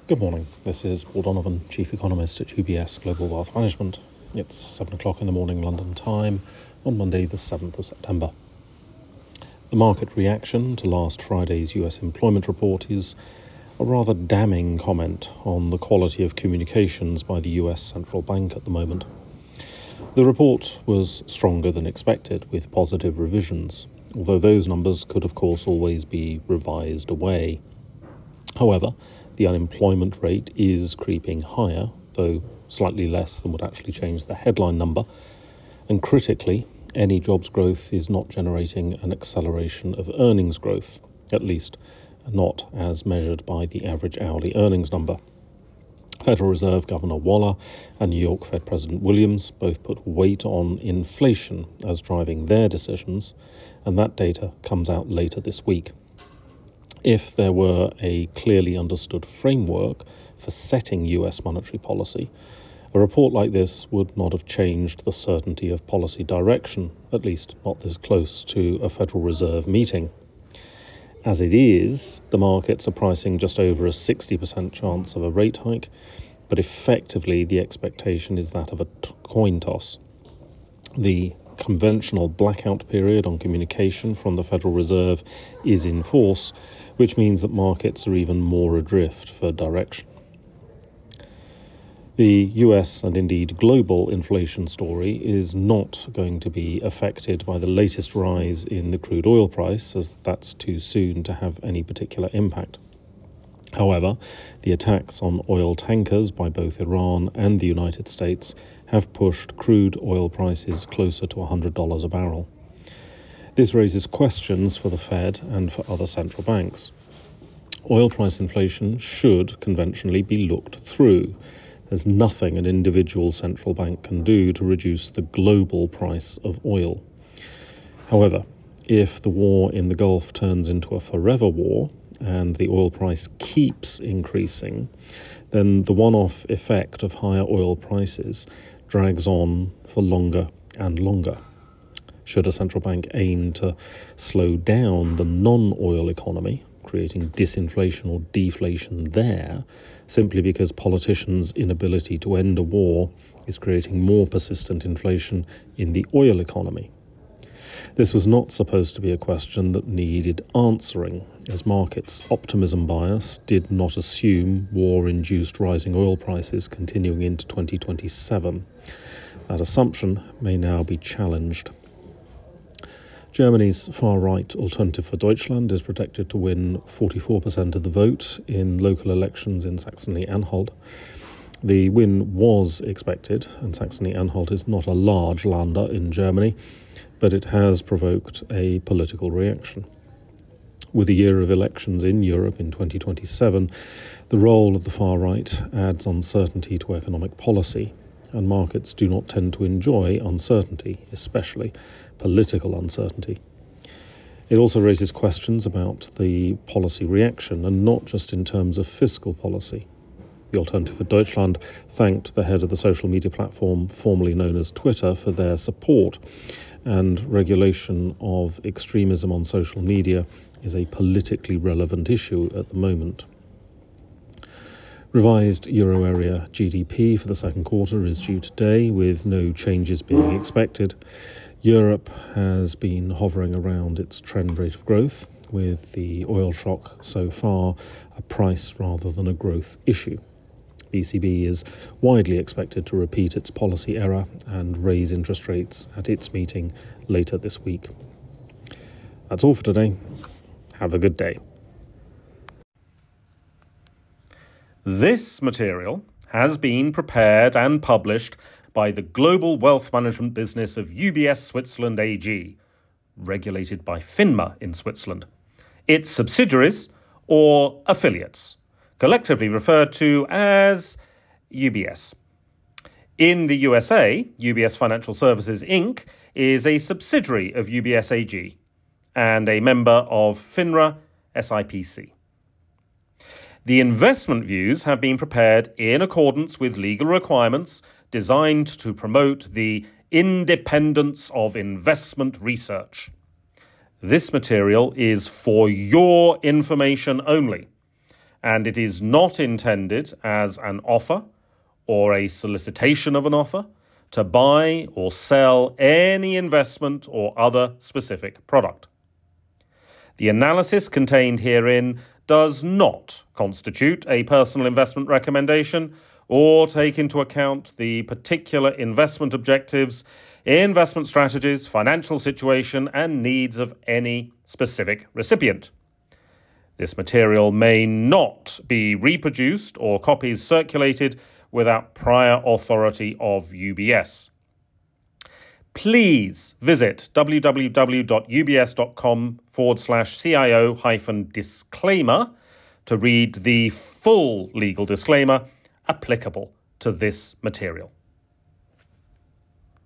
Good morning. This is Paul Donovan, Chief Economist at UBS Global Wealth Management. It's 7 o'clock in the morning London time on Monday the 7th of September. The market reaction to last Friday's US employment report is a rather damning comment on the quality of communications by the US Central Bank at the moment. The report was stronger than expected, with positive revisions, although those numbers could of course always be revised away. However, the unemployment rate is creeping higher, though slightly less than would actually change the headline number. And critically, any jobs growth is not generating an acceleration of earnings growth, at least not as measured by the average hourly earnings number. Federal Reserve Governor Waller and New York Fed President Williams both put weight on inflation as driving their decisions, and that data comes out later this week. If there were a clearly understood framework for setting US monetary policy, a report like this would not have changed the certainty of policy direction, at least not this close to a Federal Reserve meeting. As it is, the markets are pricing just over a 60% chance of a rate hike, but effectively the expectation is that of a coin toss. The conventional blackout period on communication from the Federal Reserve is in force, which means that markets are even more adrift for direction. The US and indeed global inflation story is not going to be affected by the latest rise in the crude oil price, as that's too soon to have any particular impact. However, the attacks on oil tankers by both Iran and the United States have pushed crude oil prices closer to $100 a barrel. This raises questions for the Fed and for other central banks. Oil price inflation should conventionally be looked through. There's nothing an individual central bank can do to reduce the global price of oil. However, if the war in the Gulf turns into a forever war and the oil price keeps increasing, then the one-off effect of higher oil prices drags on for longer and longer. Should a central bank aim to slow down the non-oil economy, creating disinflation or deflation there, simply because politicians' inability to end a war is creating more persistent inflation in the oil economy? This was not supposed to be a question that needed answering, as markets' optimism bias did not assume war-induced rising oil prices continuing into 2027. That assumption may now be challenged. Germany's far-right Alternative for Deutschland is projected to win 44% of the vote in local elections in Saxony-Anhalt. The win was expected, and Saxony-Anhalt is not a large Länder in Germany, but it has provoked a political reaction. With a year of elections in Europe in 2027, the role of the far right adds uncertainty to economic policy, and markets do not tend to enjoy uncertainty, especially political uncertainty. It also raises questions about the policy reaction, and not just in terms of fiscal policy. The Alternative for Deutschland thanked the head of the social media platform formerly known as Twitter for their support, and regulation of extremism on social media is a politically relevant issue at the moment. Revised euro area GDP for the second quarter is due today, with no changes being expected. Europe has been hovering around its trend rate of growth, with the oil shock so far a price rather than a growth issue. The ECB is widely expected to repeat its policy error and raise interest rates at its meeting later this week. That's all for today. Have a good day. This material has been prepared and published by the global wealth management business of UBS Switzerland AG, regulated by FINMA in Switzerland, its subsidiaries or affiliates, collectively referred to as UBS. In the USA, UBS Financial Services Inc. is a subsidiary of UBS AG and a member of FINRA SIPC. The investment views have been prepared in accordance with legal requirements designed to promote the independence of investment research. This material is for your information only and it is not intended as an offer or a solicitation of an offer to buy or sell any investment or other specific product. The analysis contained herein does not constitute a personal investment recommendation or take into account the particular investment objectives, investment strategies, financial situation, and needs of any specific recipient. This material may not be reproduced or copies circulated without prior authority of UBS. Please visit www.ubs.com/CIO-disclaimer to read the full legal disclaimer applicable to this material.